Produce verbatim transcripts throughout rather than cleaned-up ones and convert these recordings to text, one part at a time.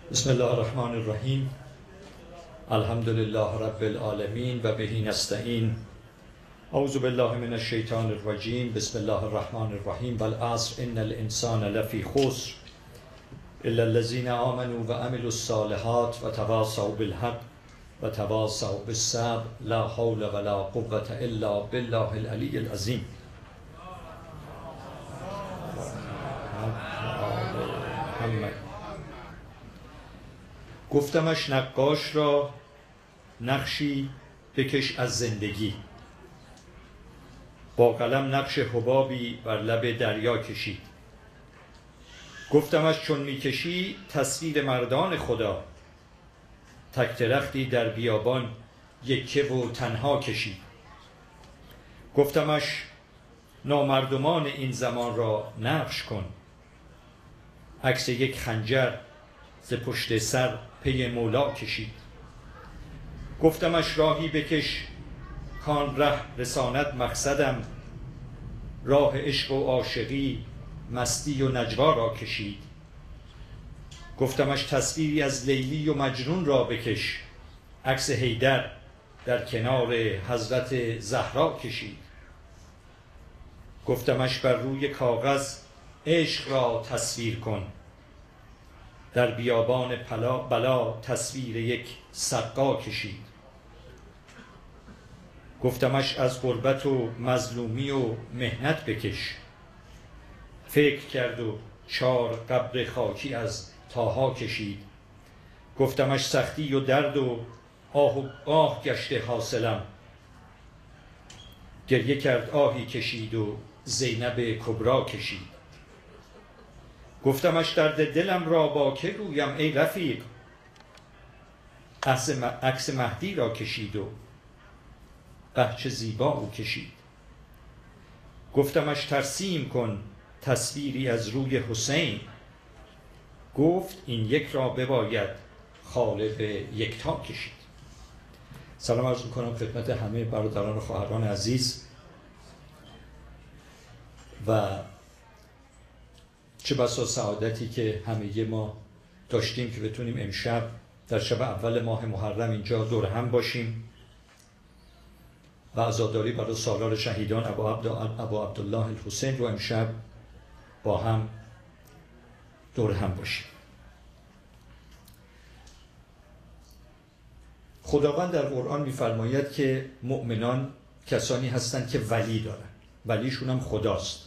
بسم الله الرحمن الرحیم. الحمد لله رب العالمین و به نستعین. اعوذ بالله من الشیطان الرجیم. بسم الله الرحمن الرحیم. والعصر ان الانسان لفی خسر الا الذین آمنوا و عملوا الصالحات و تواصوا بالحق و تواصوا بالصبر. لا حول ولا قوة الا بالله العلی العظیم. گفتمش نقاش را نقشی بکش از زندگی، با قلم نقش حبابی بر لب دریا کشید. گفتمش چون میکشی تصویر مردان خدا، تک درختی در بیابان یکه و تنها کشید. گفتمش نامردمان این زمان را نقش کن، عکس یک خنجر ز پشت سر پی مولا کشید. گفتمش راهی بکش کان ره رساند مقصدم، راه عشق و عاشقی مستی و نجوا را کشید. گفتمش تصویری از لیلی و مجنون را بکش، عکس حیدر در کنار حضرت زهرا کشید. گفتمش بر روی کاغذ عشق را تصویر کن، در بیابان پلا بلا تصویر یک سقا کشید. گفتمش از غربت و مظلومی و محنت بکش، فکر کرد و چار قبر خاکی از طاها کشید. گفتمش سختی و درد و آه و آه گشته حاصلم، گریه کرد آهی کشید و زینب کبرا کشید. گفتمش درد دلم را با که گویم ای رفیق، عکس مهدی را کشید و قهچه زیبا او کشید. گفتمش ترسیم کن تصویری از روی حسین، گفت این یک را بباید خالق یکتا کشید. سلام عرض میکنم خدمت همه برادران و خواهران عزیز و چه بسا سعادتی که همه ما داشتیم که بتونیم امشب در شب اول ماه محرم اینجا دور هم باشیم و عزاداری برای سالار شهیدان ابا, عبد... ابا عبدالله الحسین رو امشب با هم دور هم باشیم. خداوند در قرآن می‌فرماید که مؤمنان کسانی هستند که ولی دارن، ولیشون هم خداست.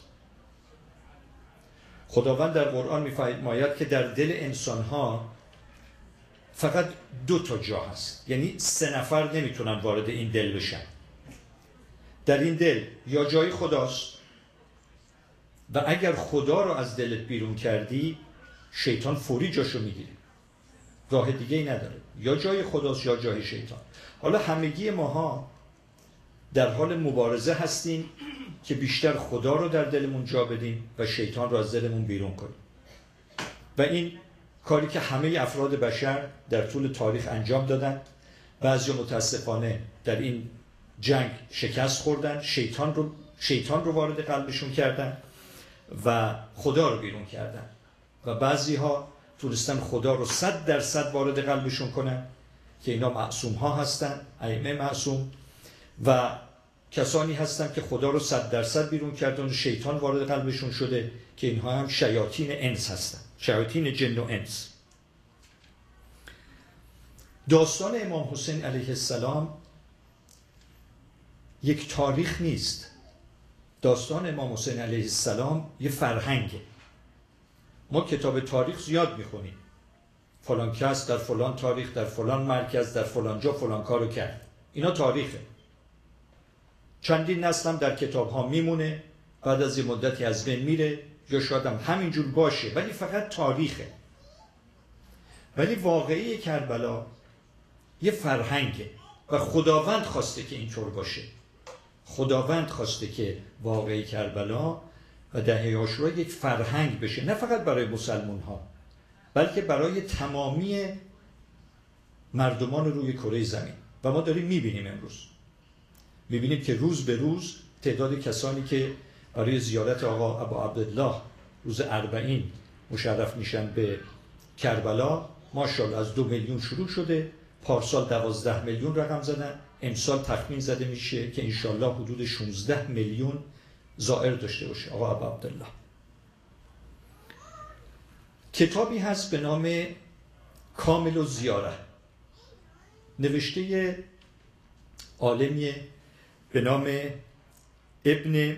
خداوند در قرآن می‌فرماید که در دل انسان‌ها فقط دو تا جا هست، یعنی سه نفر نمیتونن وارد این دل بشن. در این دل یا جای خداست و اگر خدا رو از دلت بیرون کردی شیطان فوری جاشو میگیره، راه دیگه ای نداره، یا جای خداست یا جای شیطان. حالا همگی ماها در حال مبارزه هستیم که بیشتر خدا رو در دلمون جا بدیم و شیطان رو از دلمون بیرون کنیم و این کاری که همه افراد بشر در طول تاریخ انجام دادن. بعضی متاسفانه در این جنگ شکست خوردن، شیطان رو شیطان رو وارد قلبشون کردن و خدا رو بیرون کردن و بعضی ها تونستن خدا رو صد درصد وارد قلبشون کنن که اینا معصوم ها هستن، ائمه معصوم، و کسانی هستن که خدا رو صد درصد بیرون کردن و شیطان وارد قلبشون شده که اینها هم شیاطین انس هستن، شیاطین جن و انس. داستان امام حسین علیه السلام یک تاریخ نیست. داستان امام حسین علیه السلام یه فرهنگه. ما کتاب تاریخ زیاد میخونیم، فلان کس در فلان تاریخ در فلان مرکز در فلان جا فلان کارو کرد، اینا تاریخه. چندین نسل هم در کتاب ها میمونه، بعد از یه مدتی از بین میره یا شاید هم همینجور باشه، ولی فقط تاریخه. ولی واقعی کربلا یه فرهنگه و خداوند خواسته که اینطور باشه. خداوند خواسته که واقعی کربلا و دهه عاشورا یک فرهنگ بشه، نه فقط برای مسلمان ها بلکه برای تمامی مردمان روی کره زمین. و ما داریم میبینیم امروز میبینیم که روز به روز تعداد کسانی که برای زیارت آقا ابا عبدالله روز اربعین مشرف میشن به کربلا ماشاءالله از دو میلیون شروع شده، پارسال دوازده میلیون رقم زدن، امسال تخمین زده میشه که انشالله حدود شانزده میلیون زائر داشته باشه. آقا ابو عبدالله کتابی هست به نام کامل الزیاره، نوشته عالمی به نام ابن،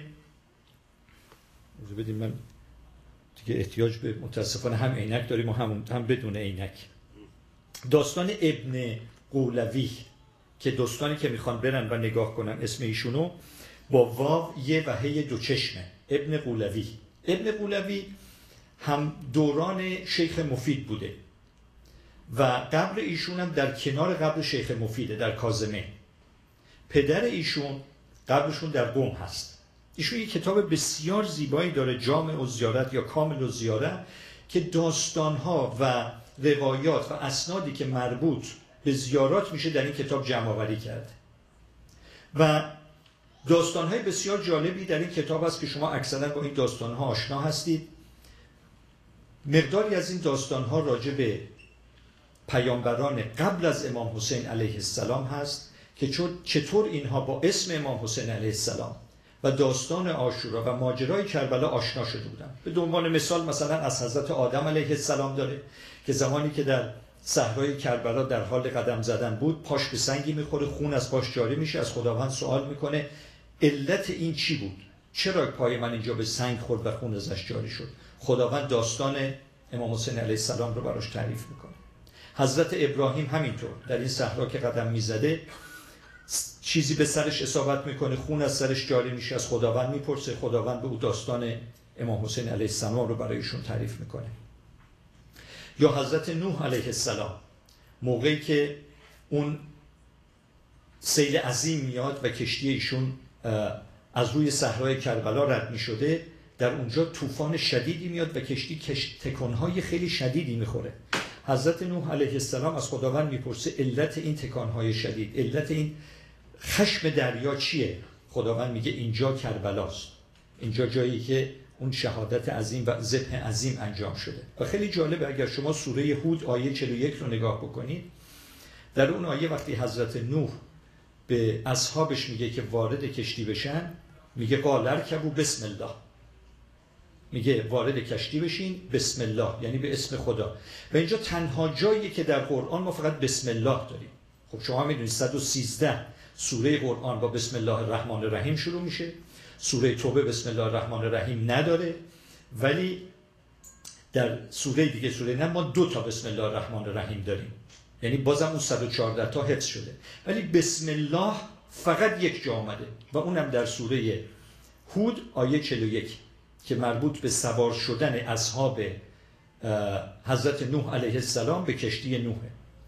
بدیم من دیگه احتیاج به متاسفانه هم عینک داریم و هم, هم بدون عینک. داستان ابن قولوی که دوستانی که میخوان برن و نگاه کنن اسم ایشونو با واو یه و هی دو چشمه، ابن قولوی. ابن قولوی هم دوران شیخ مفید بوده و قبر ایشون هم در کنار قبر شیخ مفیده در کاظمه. پدر ایشون قبرشون در قم هست. ایشون یک کتاب بسیار زیبایی داره، جامع الزیارت یا کامل الزیاره، که داستانها و روایات و اسنادی که مربوط به زیارات میشه در این کتاب جمع آوری کرده و داستانهای بسیار جالبی در این کتاب هست که شما اکثرا با این داستانها آشنا هستید. مقداری از این داستانها راجع به پیامبران قبل از امام حسین علیه السلام هست که چطور اینها با اسم امام حسین علیه السلام و داستان عاشورا و ماجرای کربلا آشنا شده بودن. به عنوان مثال مثلا از حضرت آدم علیه السلام داره که زمانی که در صحرای کربلا در حال قدم زدن بود، پاش به سنگی میخوره، خون از پاش جاری میشه، از خداوند سوال میکنه علت این چی بود؟ چرا پای من اینجا به سنگ خورد و خون ازش جاری شد؟ خداوند داستان امام حسین علیه السلام رو براش تعریف میکنه. حضرت ابراهیم همینطور در این صحرا که قدم میزده چیزی به سرش اصابت میکنه، خون از سرش جاری میشه، از خداوند میپرسه، خداوند به او داستان امام حسین علیه السلام رو برایشون تعریف میکنه. یا حضرت نوح علیه السلام موقعی که اون سیل عظیم میاد و کشتی ایشون از روی صحرای کربلا رد میشده، در اونجا طوفان شدیدی میاد و کشتی تکانهای خیلی شدیدی میخوره. حضرت نوح علیه السلام از خداوند میپرسه علت این تکانهای شدید، علت این خشم دریا چیه؟ خداوند میگه اینجا کربلاست، اینجا جایی که اون شهادت عظیم و ذبح عظیم انجام شده. و خیلی جالبه اگر شما سوره هود آیه چهل و یک رو نگاه بکنید، در اون آیه وقتی حضرت نوح به اصحابش میگه که وارد کشتی بشن، میگه قال ارکبوا بسم الله، میگه وارد کشتی بشین بسم الله، یعنی به اسم خدا. و اینجا تنها جایی که در قرآن ما فقط بسم الله داریم. خب شما میدونید صد و سیزده سوره قرآن با بسم الله الرحمن الرحیم شروع میشه. سوره توبه بسم الله الرحمن الرحیم نداره، ولی در سوره دیگه سوره نه ما دو تا بسم الله الرحمن الرحیم داریم، یعنی بازم اون صد و چهارده تا حفظ شده، ولی بسم الله فقط یک جا آمده و اونم در سوره هود آیه چهل و یک که مربوط به سوار شدن اصحاب حضرت نوح علیه السلام به کشتی نوحه.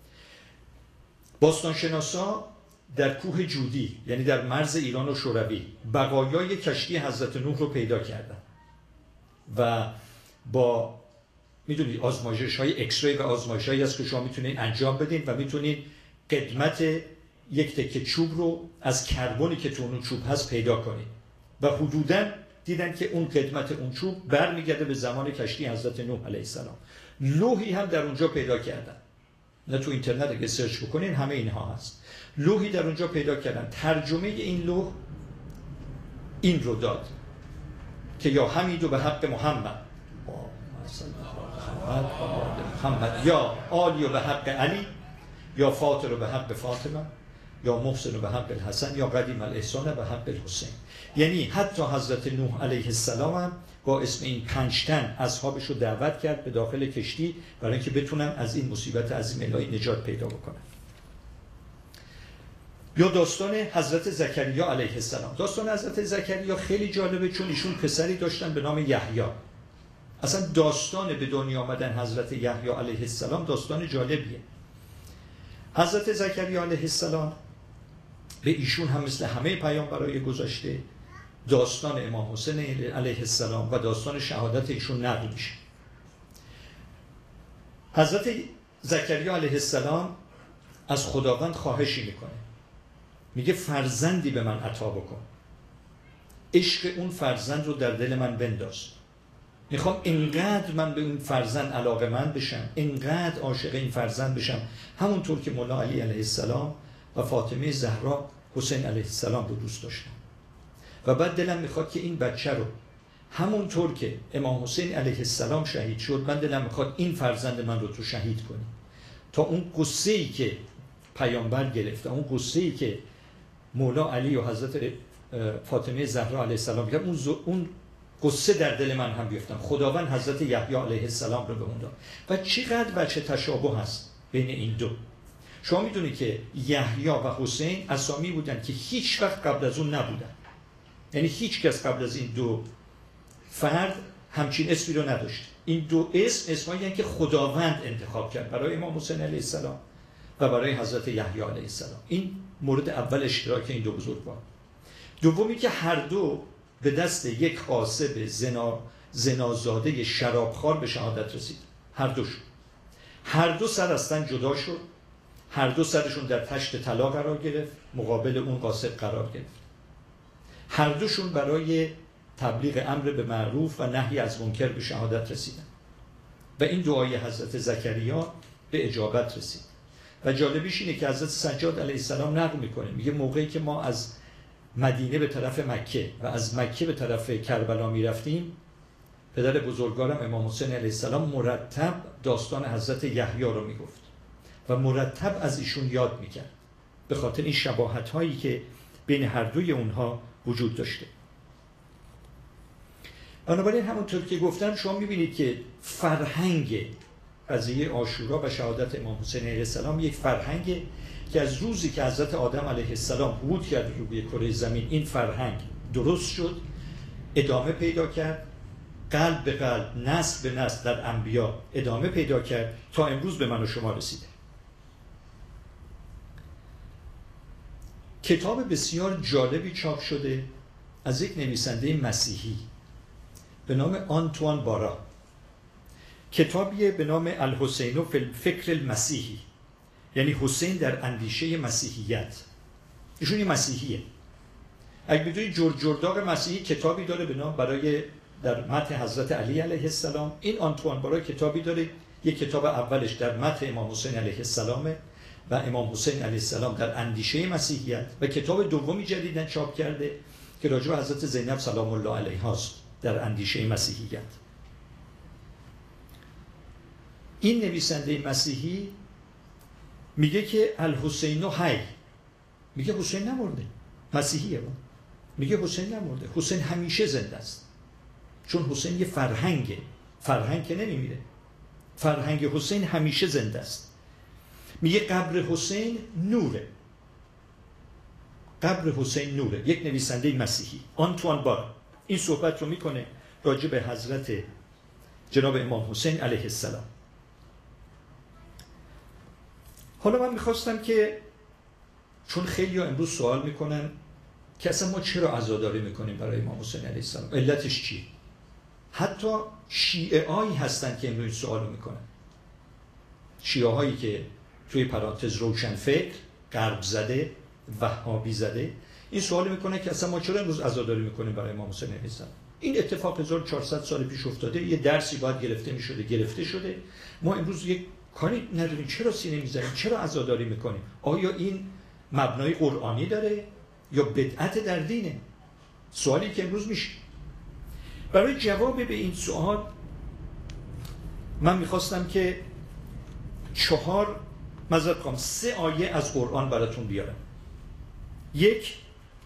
باستانشناسا در کوه جودی، یعنی در مرز ایران و شوروی، بقایای کشتی حضرت نوح رو پیدا کردن و با میدونید آزمایش های اکس ری و آزمایش هایی هست که شما میتونید انجام بدین و میتونید قدمت یک تکه چوب رو از کربنی که تو اون چوب هست پیدا کنید و حدوداً دیدن که اون قدمت اون چوب برمیگرده به زمان کشتی حضرت نوح علیه السلام. لوحی هم در اونجا پیدا کردن، نه تو اینترنت اگه سرچ بکنین همه اینها هست. لوحی در اونجا پیدا کردن، ترجمه این لوح این رو داد که یا حمیدو به حق محمد محمد یا آلی و به حق علی یا فاطر و به حق فاطمه یا محسن و به حق الحسن یا قدیم الاحسان به حق الحسین. یعنی حتی حضرت نوح علیه السلام هم با اسم این پنج تن اصحابش رو دعوت کرد به داخل کشتی برای اینکه بتونن از این مصیبت عظیم الهی نجات پیدا بکنن. یا داستان حضرت زکریا علیه السلام. داستان حضرت زکریا خیلی جالبه چون ایشون پسری داشتن به نام یحیی. اصلا داستان به دنیا آمدن حضرت یحیی علیه السلام داستان جالبیه. حضرت زکریا علیه السلام به ایشون هم مثل همه پیامبرای گذشته داستان امام حسین علیه السلام و داستان شهادت ایشون نقل میشه. حضرت زکریا علیه السلام از خداوند خواهشی میکنه، میگه فرزندی به من عطا بکن، عشق اون فرزند رو در دل من بنداز. میخوام اینقدر من به این فرزند علاقه‌مند بشم، اینقدر عاشق این فرزند بشم، همونطور که مولا علی علیه السلام و فاطمه زهرا حسین علیه السلام رو دوست داشتن. و بعد دلم میخواد که این بچه رو همونطور که امام حسین علیه السلام شهید شد، من دلم میخواد این فرزند من رو تو شهید کنی، تا اون قصه‌ای که پیامبر گرفته، اون قصه‌ای که مولا علی و حضرت فاطمه زهرا علیه السلام گرفت، اون اون قصه در دل من هم بیفتن. خداوند حضرت یحیی علیه السلام رو به اون داد. و چقدر بچه تشابه هست بین این دو. شما میدونی که یحیی و حسین اسامی بودن که هیچ وقت قبل از اون نبودن، یعنی هیچ کس قبل از این دو فرد همچین اسمی رو نداشت. این دو اسم اسمایی که خداوند انتخاب کرد برای امام حسین علیه السلام و برای حضرت یحیی علیه السلام. این مورد اول اشتراک این دو بزرگوار. دومی که هر دو به دست یک غاصب زنا زنازاده شرابخوار به شهادت رسید. هر دوشون هر دو سر از تن جدا شد، هر دو سرشون در تشت طلا قرار گرفت، مقابل اون غاصب قرار گرفت. هر دوشون برای تبلیغ امر به معروف و نهی از منکر به شهادت رسیدن و این دعای حضرت زکریا به اجابت رسید. و جالبیش اینه که حضرت سجاد علیه السلام نقل میکنه، میگه موقعی که ما از مدینه به طرف مکه و از مکه به طرف کربلا میرفتیم، پدر بزرگوارم امام حسین علیه السلام مرتب داستان حضرت یحیی رو میگفت و مرتب از ایشون یاد میکرد، به خاطر این شباهت هایی که بین هر دوی اونها وجود داشته. بنابراین همونطور که گفتم شما میبینید که فرهنگ قضیه عاشورا و شهادت امام حسین علیه السلام یک فرهنگ که از روزی که حضرت آدم علیه السلام حبود کرد روی کره زمین، این فرهنگ درست شد، ادامه پیدا کرد، قلب به قلب، نسل به نسل در انبیا ادامه پیدا کرد تا امروز به من و شما رسیده. کتاب بسیار جالبی چاپ شده از یک نویسنده مسیحی به نام آنتوان بارا. کتابیه به نام الحسین فی الفکر المسیحی، یعنی حسین در اندیشه مسیحیت. ایشون یه مسیحیه. اگه بدونی جورج جرداق مسیحی کتابی داره به نام برای در متن حضرت علی علیه السلام. این آنتوان بارا کتابی داره، یک کتاب اولش در متن امام حسین علیه السلام و امام حسین علیه السلام در اندیشه مسیحیت، و کتاب دومی جدیداً چاپ کرده که راجع به حضرت زینب سلام الله علیها است در اندیشه مسیحیت. این نویسنده مسیحی میگه که الحسین حی، میگه حسین نمرده، مسیحیه با. میگه حسین نمرده، حسین همیشه زنده است، چون حسین یه فرهنگه، فرهنگ که نمیمیره، فرهنگ حسین همیشه زنده است. میگه قبر حسین نوره، قبر حسین نوره. یک نویسنده مسیحی، آنتوان بارا، این صحبت رو میکنه راجع به حضرت جناب امام حسین علیه السلام. حالا من میخواستم که چون خیلی ها امروز سوال میکنن که اصلا ما چرا عزاداری میکنیم برای امام حسین علیه السلام، علتش چیه؟ حتی شیعه هایی هستن که امروز سوال میکنن، شیعه هایی که توی پرانتز روشن فکر، غرب زده، وهابی زده، این سوال میکنه که اصلا ما چرا امروز عزاداری میکنیم برای امام حسین علیه السلام. این اتفاق هزار و چهارصد سال پیش افتاده، یه درسی باید گرفته میشده، گرفته شده. ما امروز یک کاری نداریم، چرا سینه میزنیم، چرا عزاداری میکنیم؟ آیا این مبنای قرآنی داره یا بدعت در دینه؟ سوالی که امروز میشه. برای جواب به این سوال من میخواستم که چهار معذرت میخوام سه آیه از قرآن براتون بیارم. یک،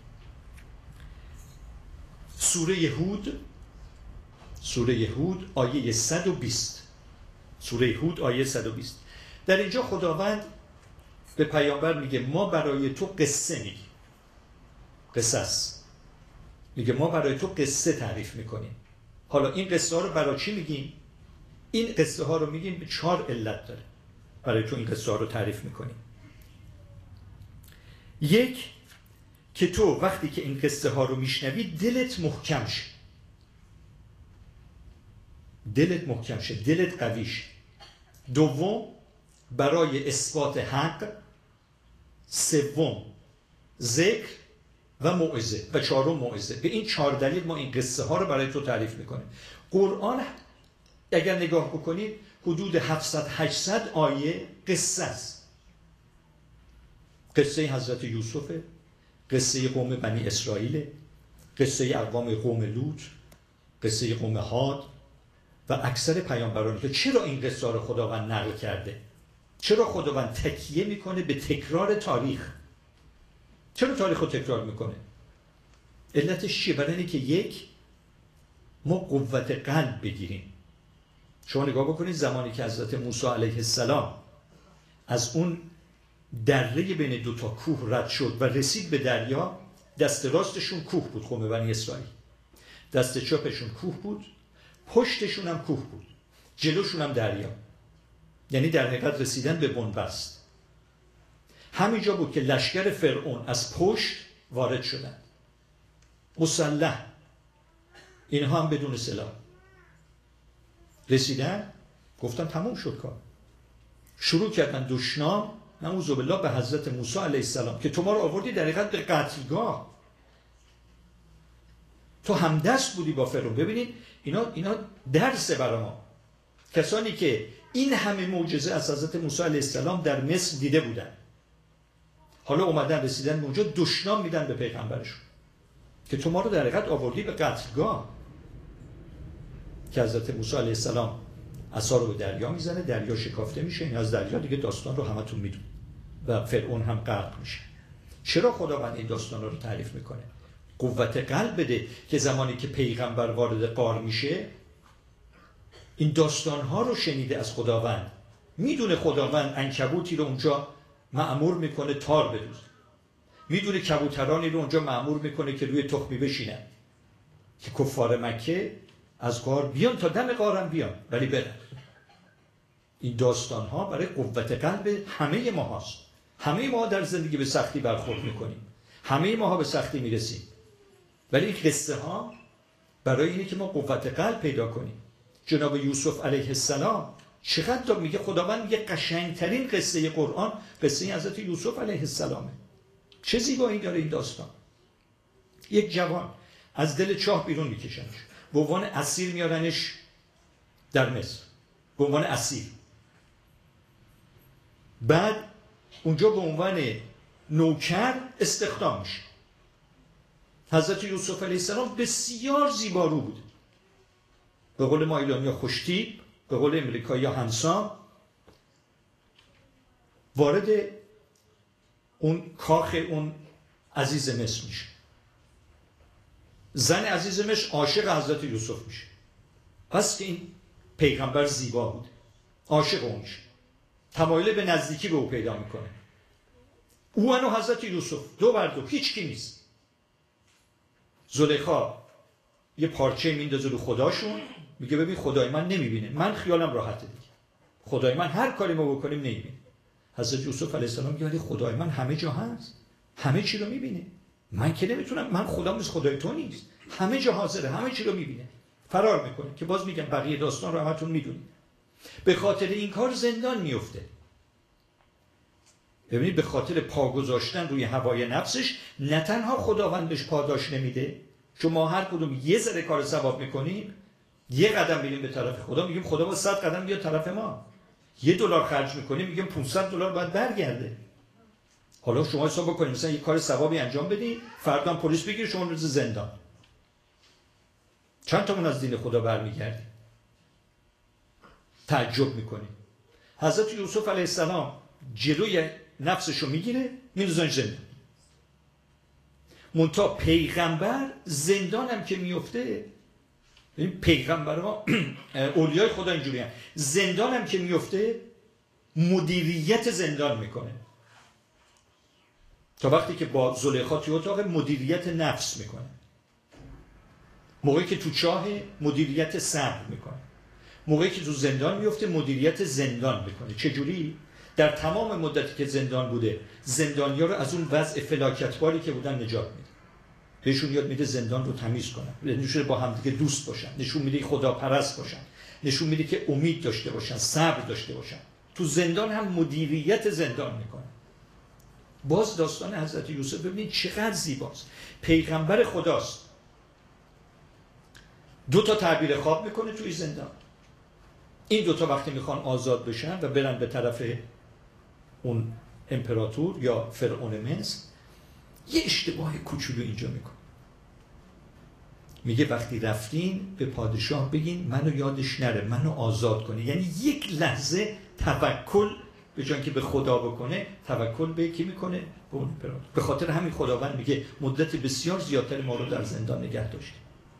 سوره هود، سوره هود آیه صد و بیست. سوره هود آیه صد و بیست. در اینجا خداوند به پیامبر میگه ما برای تو قصه میگیم، قصص میگه ما برای تو قصه تعریف میکنیم. حالا این قصه ها رو برای چی میگیم؟ این قصه ها رو میگیم به چهار علت داره برای تو این قصه ها رو تعریف میکنیم. یک، که تو وقتی که این قصه ها رو میشنوی دلت محکم شه، دلت محکم شه، دلت قوی شه. دوم، برای اثبات حق. سوم، ذکر و موعظه. و چهارم موعظه. به این چهار دلیل ما این قصه ها رو برای تو تعریف میکنیم. قرآن اگر نگاه بکنید حدود هفتصد هشتصد آیه قصه است. قصه حضرت یوسف، قصه قوم بنی اسرائیل، قصه اقوام قوم لوط، قصه قوم هاد و اکثر پیامبران. که چرا این قصه رو خداوند نقل کرده؟ چرا خداوند تکیه میکنه به تکرار تاریخ؟ چرا تاریخ رو تکرار میکنه؟ علتش چیه؟ برای اینکه یک، ما قوت قلب بگیریم. شما نگاه بکنید زمانی که حضرت موسی علیه السلام از اون دره بین دو تا کوه رد شد و رسید به دریا، دست راستشون کوه بود، قوم بنی اسرائیل، دست چپشون کوه بود، پشتشون هم کوه بود، جلوشون هم دریا. یعنی در حقیقت رسیدن به بنبست. همینجا بود که لشکر فرعون از پشت وارد شدن، مسلح، اینها هم بدون سلاح رسیدن. گفتن تموم شد کار. شروع کردن دشنام نعوذ بالله به حضرت موسی علیه السلام که تو ما رو آوردی در حقیقت به قتلگاه، تو همدست بودی با فرعون. ببینید اینا اینا درس برای ما، کسانی که این همه معجزه از حضرت موسی علیه السلام در مصر دیده بودن، حالا اومدن رسیدن به اونجا دشنام میدن به پیغمبرشون که تو ما رو در حقیقت آوردی به قتلگاه. که حضرت موسی علیه السلام عصا رو به دریا میزنه، دریا شکافته میشه، این از دریا دیگه داستان رو همتون میدون و فرعون هم غرق میشه. چرا خداوند این داستان رو تعریف میکنه؟ قوت قلب بده که زمانی که پیغمبر وارد غار میشه این داستان ها رو شنیده از خداوند، میدونه خداوند عنکبوتی رو اونجا مأمور میکنه تار بدوزه، میدونه کبوترانی رو اونجا مأمور میکنه که روی تخمی بشینن که کفار مکه از غار بیان، تا دم غارم بیان ولی برن. این داستان ها برای قوت قلب همه ما هست. همه ما در زندگی به سختی برخورد میکنیم، همه ما ها به سختی میرسیم، ولی این قصه ها برای اینه که ما قوت قلب پیدا کنیم. جناب یوسف علیه السلام چقدر تا میگه خداوند میگه قشنگترین قصه قرآن قصه حضرت یوسف علیه السلامه. چه زیبایی داره این داستان. یک جوان از دل چاه بیرون میکشنش، به عنوان اسیر میارنش در مصر، به عنوان اسیر. بعد اونجا به عنوان نوکر استخدام میشه. حضرت یوسف علیه السلام بسیار زیبارو بود، به قول ما ایرانی‌ها خوشتیپ، به قول امریکایی‌ها هنسام. وارد اون کاخ اون عزیز مصر میشه. زن عزیز مصر عاشق حضرت یوسف میشه، پس که این پیغمبر زیبا بود، عاشق اون میشه، تمایل به نزدیکی به او پیدا میکنه. او و حضرت یوسف دو بر دو، هیچ کی نیست. زلیخا یه پارچه میندازه رو خداشون، میگه ببین خدای من نمیبینه، من خیالم راحته دیگه، خدای من هر کاری ما بکنیم نمیبینه. حضرت یوسف علیه السلام میگه ولی خدای من همه جا هست، همه چی رو میبینه، من که نمیتونم، من خدام نیست، خدای تو نیست، همه جا حاضره، همه چی رو میبینه. فرار میکنه که باز میگم بقیه داستان رو همتون میدونید. به خاطر این کار زندان میفته. ببینید به خاطر پا گذاشتن روی هوای نفسش نه تنها خداوند بهش پاداش نمیده، چون ما هر کدوم یه ذره کار ثواب میکنیم، یه قدم میریم به طرف خدا، میگیم خدا با صد قدم بیاد طرف ما. یه دلار خرج میکنیم، میگیم پانصد دلار باید برگرده. حالا شما حساب بکنید مثلا یه کار ثوابی انجام بدید، فردا پلیس بگیره شما رو زندان، چند تامون از دین خدا برمیگردیم؟ تعجب میکنیم. حضرت یوسف علیه السلام جلوی نفسشو میگیره، میندازنش زندان. منتها پیغمبر زندان هم که میفته، این پیغمبرها اولیای خدا اینجوری هم، زندان هم که میفته مدیریت زندان میکنه، تا وقتی که با زلیخا توی اتاق مدیریت نفس میکنه، موقعی که تو چاه مدیریت صبر میکنه، موقعی که تو زندان میفته مدیریت زندان میکنه. چجوری؟ در تمام مدتی که زندان بوده زندانیا رو از اون وضع فلاکتباری که بودن نجات میده، بهشون یاد میده زندان رو تمیز کنن، نشون با هم دیگه دوست باشن، نشون میده خدا پرست باشن، نشون میده که امید داشته باشن، صبر داشته باشن. تو زندان هم مدیریت زندان میکنه. باز داستان حضرت یوسف ببینید چقدر زیباست. پیغمبر خداست، دو تا تعبیر خواب میکنه توی زندان. این دو تا وقتی میخوان آزاد بشن و برن به طرف اون امپراتور یا فرعون مصر، یه اشتباه کوچولو اینجا میکنه. میگه وقتی رفتین به پادشاه بگین منو یادش نره، منو آزاد کنه. یعنی یک لحظه توکل به جای که به خدا بکنه، توکل به کی میکنه؟ به اون امپراتور. به خاطر همین خداوند میگه مدت بسیار زیادتر ما رو در زندان نگه داشتیم.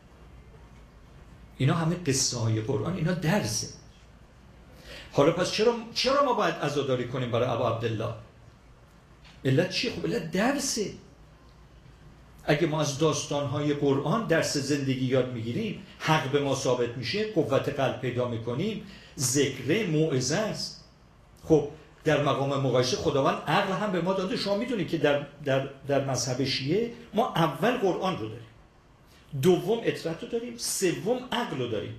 اینا همه قصه های قرآن، اینا درسه. حالا پس چرا چرا ما باید عزاداری کنیم برای ابا عبدالله؟ علت چیه؟ خب علت درسه. اگه ما از داستان‌های قرآن درس زندگی یاد میگیریم، حق به ما ثابت میشه، قوت قلب پیدا میکنیم، ذکر موعظه است. خب در مقام مقایسه خداوند عقل هم به ما داده. شما میدونید که در در در مذهب شیعه ما اول قرآن رو داریم، دوم اطرت رو داریم، سوم عقل رو داریم.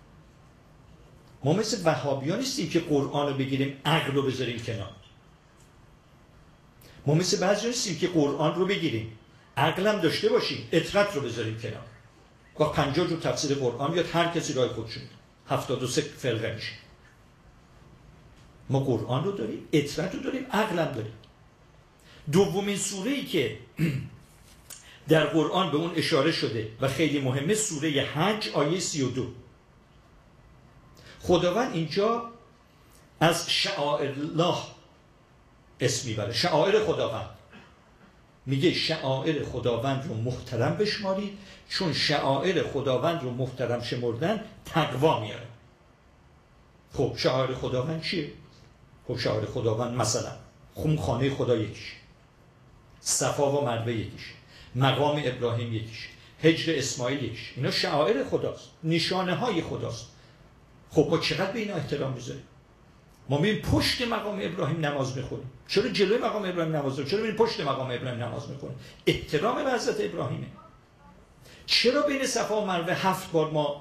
ما مثل وهابی‌ها نیستیم که قرآن رو بگیریم عقل رو بذاریم کنار. ما مثل بعضی نیستیم که قرآن رو بگیریم عقل هم داشته باشیم، اطرت رو بذاریم کنار. با پنجاه جو تفسیر قرآن بیاد، هر کسی راه خودشون، هفتاد و سه فرقه میشه. ما قرآن رو داریم، اطرت رو داریم، عقل هم داریم. دومین سوره‌ای که در قرآن به اون اشاره شده و خیلی مهمه، سوره حج آیه سی و دو. خداوند اینجا از شعائر الله اسم میبره، شعائر خداوند. میگه شعائر خداوند رو محترم بشمارید، چون شعائر خداوند رو محترم شمردن تقوا میاره. خب شعائر خداوند چیه؟ خب شعائر خداوند مثلا خمخانه خدا یکیش، صفا و مروه یکیش، مقام ابراهیم یکیش، هجر اسماعیل یکیش. اینا شعائر خداست، نشانه های خداست. خب ما چقدر به اینا احترام میذاریم؟ ما میریم پشت مقام ابراهیم نماز میخونیم. چرا جلوی مقام ابراهیم نماز میخونیم؟ چرا میریم پشت مقام ابراهیم نماز میخونیم؟ احترام به حضرت ابراهیمه. چرا بین صفا و مروه هفت بار ما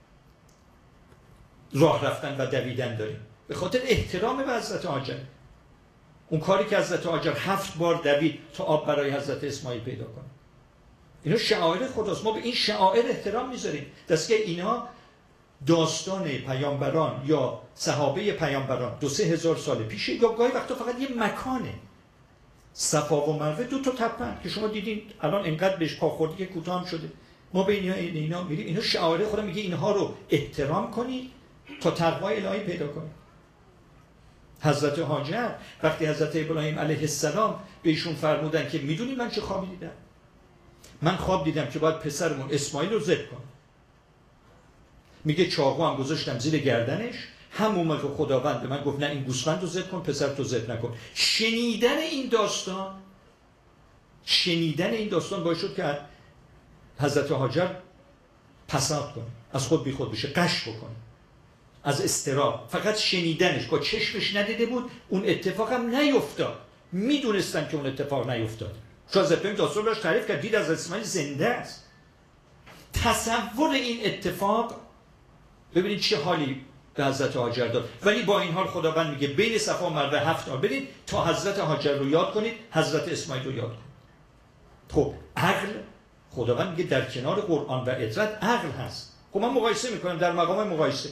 راه رفتن و دویدن داریم؟ به خاطر احترام به حضرت هاجر. اون کاری که حضرت هاجر هفت بار دوید تا آب برای حضرت اسماعیل پیدا کنه. اینا شعائر خداست. ما به این شعائر احترام میذاریم. دست که اینا داستان پیامبران یا صحابه پیامبران دو سه هزار سال پیشه، یا گاهی وقتا فقط یه مکانه. صفا و مروه دو تا تپن که شما دیدین الان انقدر بهش پا خوردی که کوتاه هم شده. ما به اینا اینا میریم. اینا شعائر خدا، میگه اینها رو احترام کنید تا تقوای الهی پیدا کنید. حضرت هاجر وقتی حضرت ابراهیم علیه السلام بهشون فرمودن که میدونی من چه خوابی دیدم؟ من خواب دیدم که باید پسرمون اسماعیل رو ذبح کنم. میگه چاقو هم گذاشتم زیر گردنش، همون موقع خداوند به من گفت نه این گوسفند رو ذبح کن، پسر تو ذبح نکن. شنیدن این داستان شنیدن این داستان باعث شد که حضرت هاجر پسند کنه، از خود بی خود بشه، قش بکنه از اضطراب. فقط شنیدنش، با چشمش ندیده بود، اون اتفاق هم نیفتاد. میدونستم که اون اتفاق نیفتاد. شاید ابراهیم داستان راش تعریف کرد، دید از اسماعیل زنده است. تصور این اتفاق ببینید چه حالی به حضرت هاجر داد. ولی با این حال خداوند میگه بین صفا و مروه هفت بار برید تا حضرت هاجر رو یاد کنید، حضرت اسماعیل رو یاد کنید. خب عقل، خداوند میگه در کنار قرآن و اطرت عقل هست. خب من مقایسه میکنم، در مقام مقایسه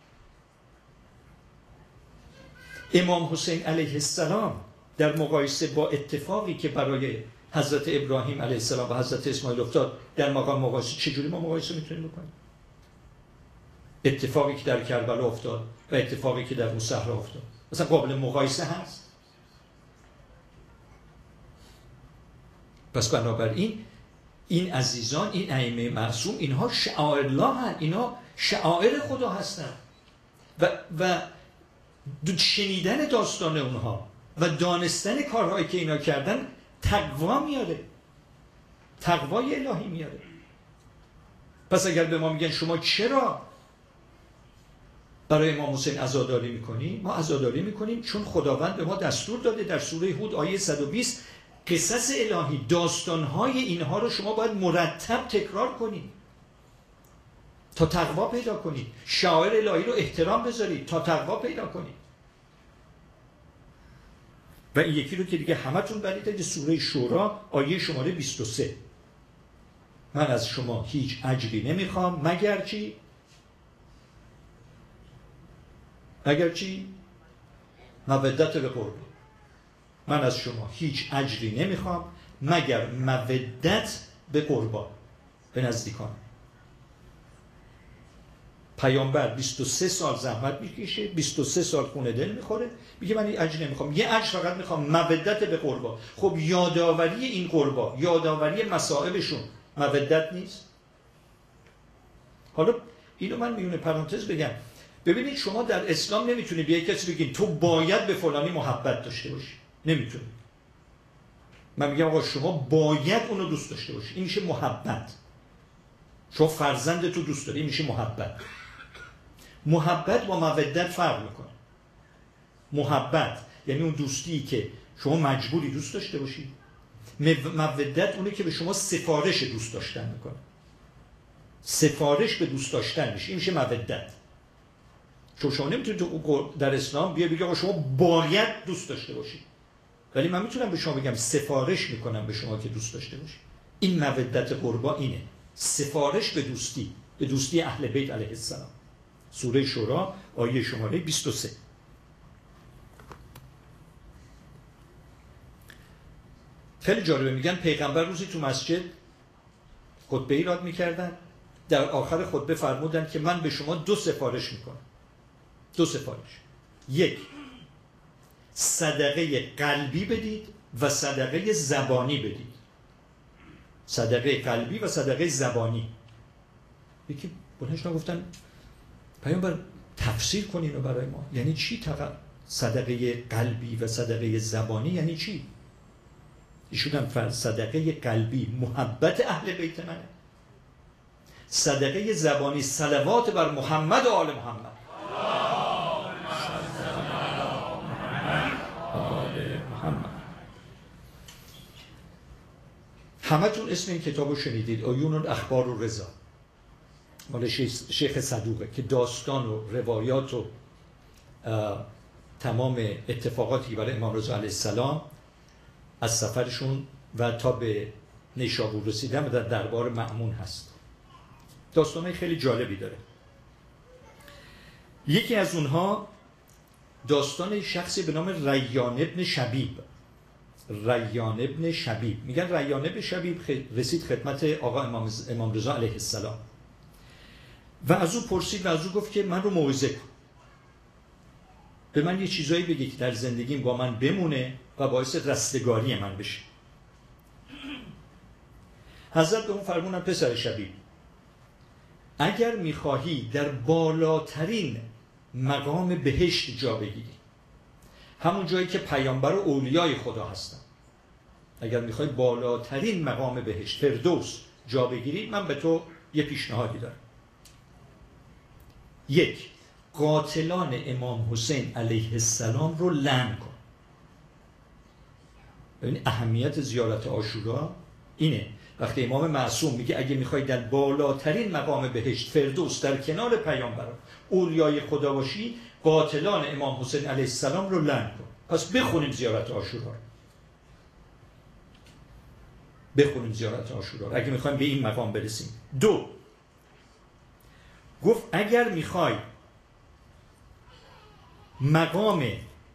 امام حسین علیه السلام در مقایسه با اتفاقی که برای حضرت ابراهیم علیه السلام و حضرت اسماعیل افتاد، در مقام مقایسه چجوری ما مقایسه میتونیم بکنیم؟ اتفاقی که در کربلا افتاد و اتفاقی که در اون صحرا افتاد مثلا قابل مقایسه هست؟ پس بنابراین این عزیزان، این ائمه معصوم، اینها شعائر الله هستند، اینا شعائر خدا هستند و و شنیدن داستان اونها و دانستن کارهایی که اینا کردن تقوا میاره، تقوای الهی میاره. پس اگر به ما میگن شما چرا برای امام حسین عزاداری میکنی؟ ما عزاداری میکنیم چون خداوند به ما دستور داده در سوره هود آیه صد و بیست قصص الهی، داستانهای اینها رو شما باید مرتب تکرار کنید تا تقوا پیدا کنید. شعائر الهی رو احترام بذارید تا تقوا پیدا کنید. و این یکی رو که دیگه همتون بلید، سوره شورا آیه شماره بیست و سه. من از شما هیچ اجری نمیخوام مگر چی؟ مگر چی؟ مودت به قربا. من از شما هیچ اجری نمیخوام مگر مودت به قربا، به نزدیکان. پیامبر بیست و سه سال زحمت میکشه، بیست و سه سال خونه دل میخوره، میگه من این اجر نمیخوام، یه اجر فقط میخوام، مودت به قربا. خب یادآوری این قربا، یادآوری مصائبشون مودت نیست؟ حالا اینو من میونه پرانتز بگم، ببینید شما در اسلام نمیتونید به یک کسی بگید تو باید به فلانی محبت داشته باشی، نمیتونید. من میگم آقا شما باید اونو دوست داشته باشی، این میشه محبت. شما فرزند تو دوست داری، این میشه محبت. محبت با مودت فرق میکنه. محبت یعنی اون دوستی که شما مجبوری دوست داشته باشی، مودت اونه که به شما سفارش دوست داشتن میکنه، سفارش به دوست داشتن میشه، این میشه مودت. چون شما نمیتونید در اسلام بیا بگی آقا شما باید دوست داشته باشید، ولی من میتونم به شما بگم سفارش میکنم به شما که دوست داشته باشید. این مودت قربا اینه، سفارش به دوستی، به دوستی اهل بیت علیه السلام. سوره شورا آیه شماره بیست و سه. خیلی جالبه، میگن پیغمبر روزی تو مسجد خطبه ایراد میکردن، در آخر خطبه فرمودن که من به شما دو سفارش میکنم. دو سفارش، یک صدقه قلبی بدید و صدقه زبانی بدید. صدقه قلبی و صدقه زبانی. یکی بلندش گفتن پیامبر تفسیر کنین رو برای ما، یعنی چی تق... صدقه قلبی و صدقه زبانی یعنی چی؟ ایشون هم صدقه قلبی محبت اهل بیت منه، صدقه زبانی صلوات بر محمد و آل محمد. همه تون اسم این کتاب رو شنیدید، عیون الاخبار و رضا، مال شیخ صدوقه، که داستان و روایات و تمام اتفاقاتی برای امام رضا علیه السلام از سفرشون و تا به نیشابور رسیدن و در دربار مأمون هست. داستانهای خیلی جالبی داره. یکی از اونها داستان شخصی به نام ریان ابن شبیب. ریان ابن شبیب، میگن ریان ابن شبیب رسید خدمت آقا امام, امام رضا علیه السلام و از او پرسید و از او گفت که من رو موعظه کن، به من یه چیزایی بگی که در زندگیم با من بمونه و باعث رستگاری من بشه. حضرت به اون فرمودن پسر شبیب، اگر میخواهی در بالاترین مقام بهشت جا بگیری، همون جایی که پیامبر و اولیای خدا هستن، اگر میخوای بالاترین مقام بهشت فردوس جا بگیری، من به تو یه پیشنهادی دارم. یک، قاتلان امام حسین علیه السلام رو لعن کن. ببین اهمیت زیارت عاشورا اینه. وقتی امام معصوم میگه اگه میخوای در بالاترین مقام بهشت فردوس در کنار پیامبران اولیای خدا باشی، قاتلان امام حسین علیه السلام رو لعن کن. پس بخونیم زیارت عاشورا رو. بخونیم زیارت عاشورا رو اگه میخوایم به این مقام برسیم. دو، گفت اگر میخوای مقام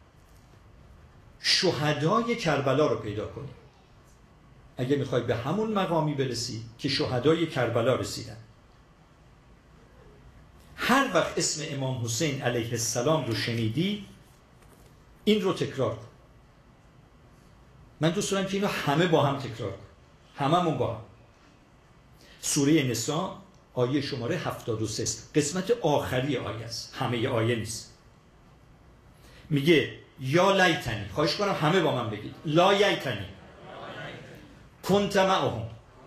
شهدای کربلا رو پیدا کنی، اگه میخوای به همون مقامی برسی که شهدای کربلا رسیدن، هر وقت اسم امام حسین علیه السلام رو شنیدی این رو تکرار کن. من دوست دارم که اینو همه با هم تکرار کن، هممون با هم. سوره نساء آیه شماره هفتاد و سه قسمت آخری آیه است، همه آیه نیست. میگه یا لیتنی، خواهش کنم همه با من بگید، لا ییتنی کنت معهم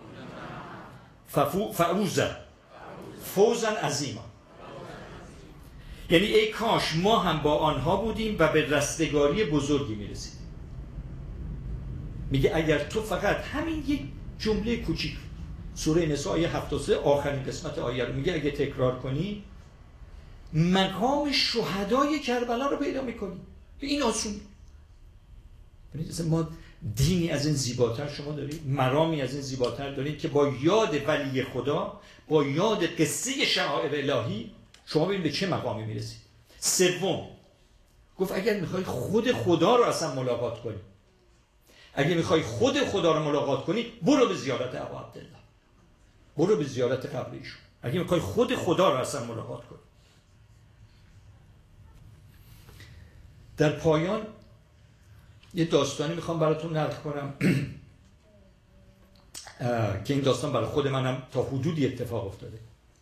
ففوز فوزا عظیما. یعنی ای کاش ما هم با آنها بودیم و به رستگاری بزرگی میرسیدیم. میگه اگر تو فقط همین یک جمله کوچیک، سوره نساء آیه هفتاد و سه آخرین قسمت آیه رو میگه اگه تکرار کنی مقام شهدای کربلا رو پیدا میکنی. این آسون. ما دینی از این زیباتر شما دارید؟ مرامی از این زیباتر دارید که با یاد ولی خدا، با یاد قصه شعائر الهی شما ببینید به چه مقامی میرسید. سوم گفت اگر میخوای خود خدا رو اصلا ملاقات کنی، اگر میخوای خود خدا رو ملاقات کنی، برو به زیارت ابا عبدالله، برو به زیارت قبر ایشون. اگر میخوای خود خدا رو اصلا ملاقات کنی. در پایان یه داستانی میخوام براتون نقل کنم که این داستان برای خود منم تا حدودی اتفاق افتاده.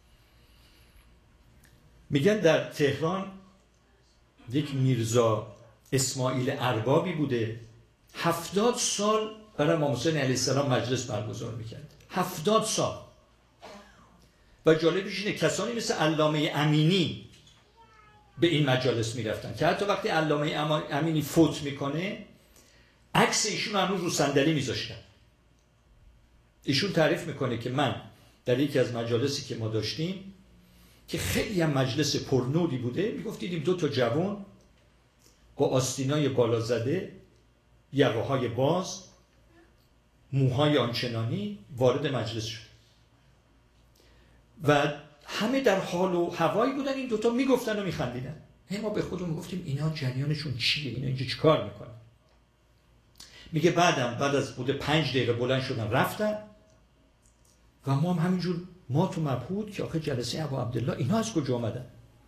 میگن در تهران یک میرزا اسماعیل اربابی بوده، هفتاد سال برای امام حسین علیه السلام مجلس برگزار میکرد. هفتاد سال. و جالبش اینه کسانی مثل علامه امینی به این مجالس میرفتن که حتی وقتی علامه امینی فوت میکنه عکس ایشون هنوز رو صندلی میذاشتن. ایشون تعریف میکنه که من در یکی از مجالسی که ما داشتیم که خیلی هم مجلس پرنوری بوده، میگفت دیدیم دو تا جوان با آستینای بالا زده، یقه‌های باز، موهای آنچنانی وارد مجلس شد و همه در حال و هوایی بودن. این دوتا میگفتن و میخندیدن. هی ما به خودمون گفتیم اینا جریانشون چیه؟ اینا اینجا چیکار میکنن؟ میگه بعدم بعد از بوده پنج دقیقه بلند شدن رفتن و ما هم همینجور ما تو مبهوت که آخه جلسه ابا عبدالله اینا از کجا آمدن؟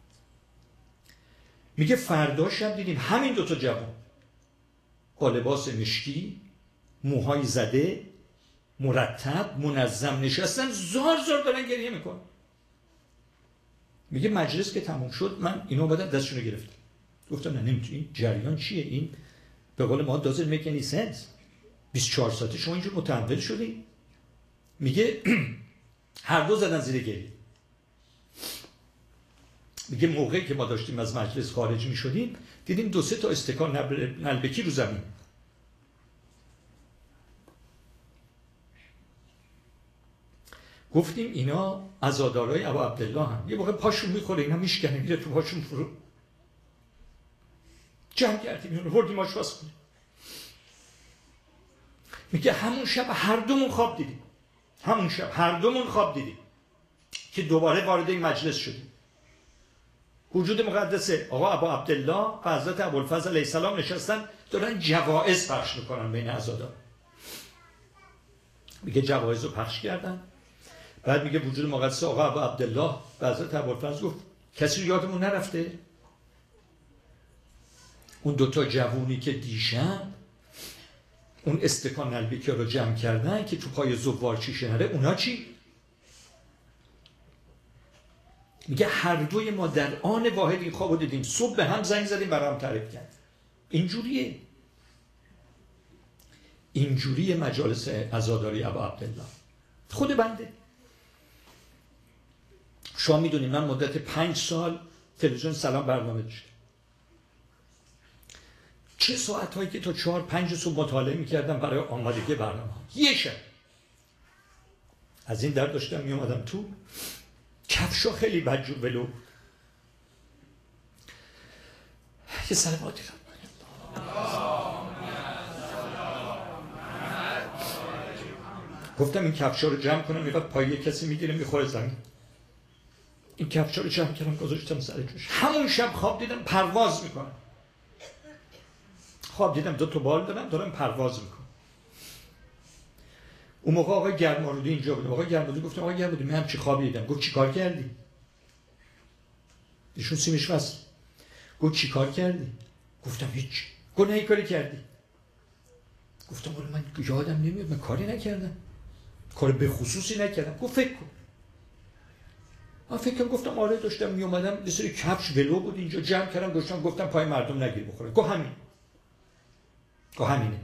میگه فردا شب دیدیم همین دوتا جوان با لباس مشکی، موهای زده، مرتب، منظم نشستن، زار زار دارن گریه میکنن. میگه مجلس که تموم شد من اینا اومدن دستشونو گرفتم. گفتم نه نمیتونی، جریان چیه این؟ به قول ما doesn't make any sense. بیست و چهار ساعته شما اینجور متحول شدی؟ میگه هر دو زدن زیر گریه. میگه موقعی که ما داشتیم از مجلس خارج میشدیم دیدیم دو سه تا استکان نلبکی رو زمین. گفتیم اینا عزادارای ابا عبدالله هم. یه موقع پاشون میخوره اینا میشکنه میره تو پاشون فرو. جمع کردیم اینو بردیم آشپزخونه. میگه همون شب هر دومون خواب دیدیم. همون شب هر دومون خواب دیدیم که دوباره وارد این مجلس شدیم. وجود مقدس آقا ابا عبدالله و حضرت ابوالفضل علیه السلام نشستن دارن جوائز پخش میکنن بین عزادار. میگه جوائز رو پخش کردن. بعد میگه وجود مقدس آقا ابا عبدالله و حضرت ابوالفضل گفت کسی یادمون نرفته؟ اون دوتا جوونی که دیشب اون استکان نلبکی رو جمع کردن که تو پای زوار چی شنره، اونا چی؟ میگه هر دوی ما در آن واحد این خوابو دیدیم، صبح به هم زنگ زدیم برام تعریف کرد. اینجوریه اینجوریه مجالس عزاداری ابا عبدالله. خود بنده شما میدونید من مدت پنج سال تلویزیون سلام برنامه داشتم. چه ساعت هایی که تا چهار پنج صبح مطالعه میکردم برای آمادگی برنامه. یه شب از این در داشتم میومدم تو، کفشا خیلی بدجور ولو. یه سلواتی کنم. گفتم این کفشا رو جمع کنم، میخواد پای کسی میگیره میخوره زمین. این کفشا رو جمع کردم گذاشتم سر جوش. همون شب خواب دیدم پرواز میکنم. خواب دیدم دو تا بال دارم دارم پرواز میکنم. اون موقع آقای گرمارودی اینجا بود. آقای گرمارودی گفتم آقای گرمارودی من هم چی خوابی دیدم. گفت چی کار کردی؟ ایشون سیمش وصل. گفت چی کار کردی؟ گفتم هیچ. گفت نه ای کاری کردی. گفتم ولی من یادم نمیاد، من کاری نکردم، کار به خصوصی نکردم. گفت فکر کن. من فکر کنم. گفتم آره داشتم می اومدم یه سری کفش ولو بود اینجا جمع کردم گذاشتم، گفتم پای مردم نگیر بخوره. گفت همین. گفت همینه.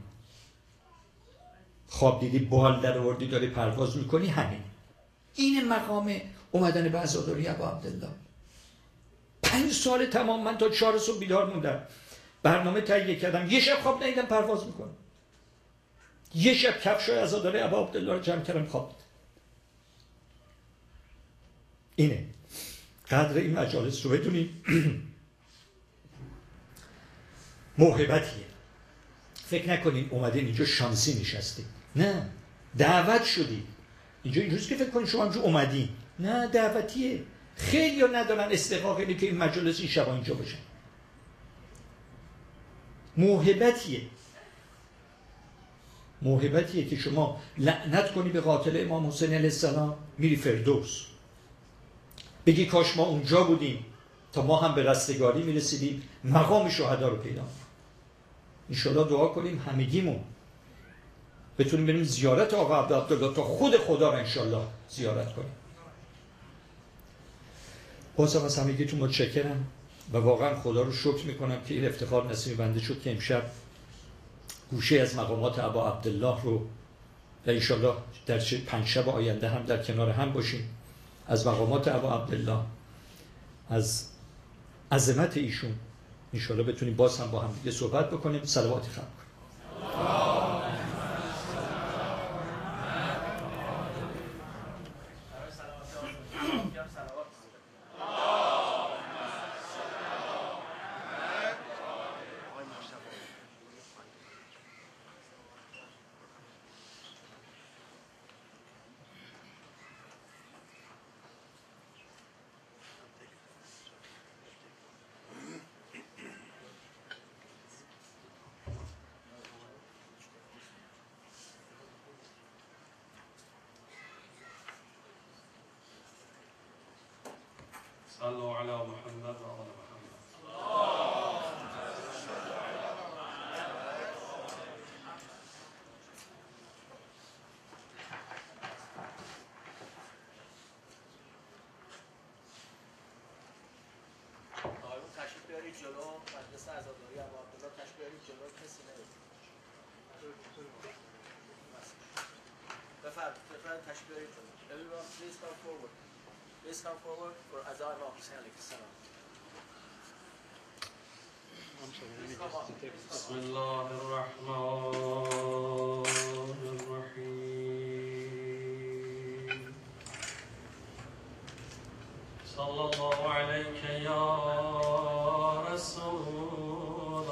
خواب دیدی بال در آوردی داری پرواز میکنی، همین. این مقام اومدن به عزاداری ابا عبدالله. پنج سال تمام من تا چهار صبح بیدار موندم، برنامه تهیه کردم، یه شب خواب ندیدم پرواز میکنم. یه شب کفشای عزاداری ابا عبدالله رو جمع کردم خواب دیدم. اینه قدر این مجالس رو بدونید. موهبتیه. فکر نکنین اومدین اینجا شانسی نشستین، نه، دعوت شدید اینجا. اینجوریه که فکر کنین شما همجور اومدین، نه، دعوتیه. خیلی ها ندارن استحقاق اینه که این مجالس این شبا اینجا باشن. موهبتیه، موهبتیه که شما لعنت کنی به قاتل امام حسین علیه السلام، میری فردوس. بگی کاش ما اونجا بودیم تا ما هم به رستگاری میرسیدیم، مقام شهدا رو پیدا کنیم. انشالله دعا کنیم همگیمون بتونیم بریم زیارت آقا عبدالله تا خود خدا رو انشالله زیارت کنیم. بازم از همگیتون متشکرم و واقعا خدا رو شکر میکنم که این افتخار نصیب بنده شد که امشب گوشه از مقامات ابا عبدالله رو و انشالله در پنج شب آینده هم در کنار هم باشیم، از مقامات ابا عبدالله، از عظمت ایشون انشالله بتونیم باز هم با هم دیگه صحبت بکنیم. صلواتی خواهم کنیم. صلوا على محمد وعلى محمد. آقایون تشریف بیارید جلو، مجلس عزاداری ابا عبدالله تشریف بیارید جلو، کسی نمید. بفرمایید، بفرمایید تشریف بیارید جلو. Everyone please come forward. Please come forward for Azan Imam Hussein alayhi salam. بسم الله الرحمن الرحيم. صلى الله عليك يا رسول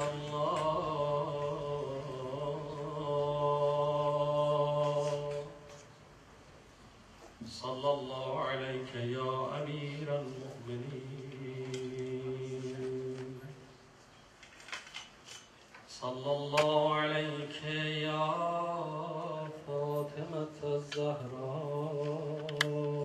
الله. صلى الله عليك يا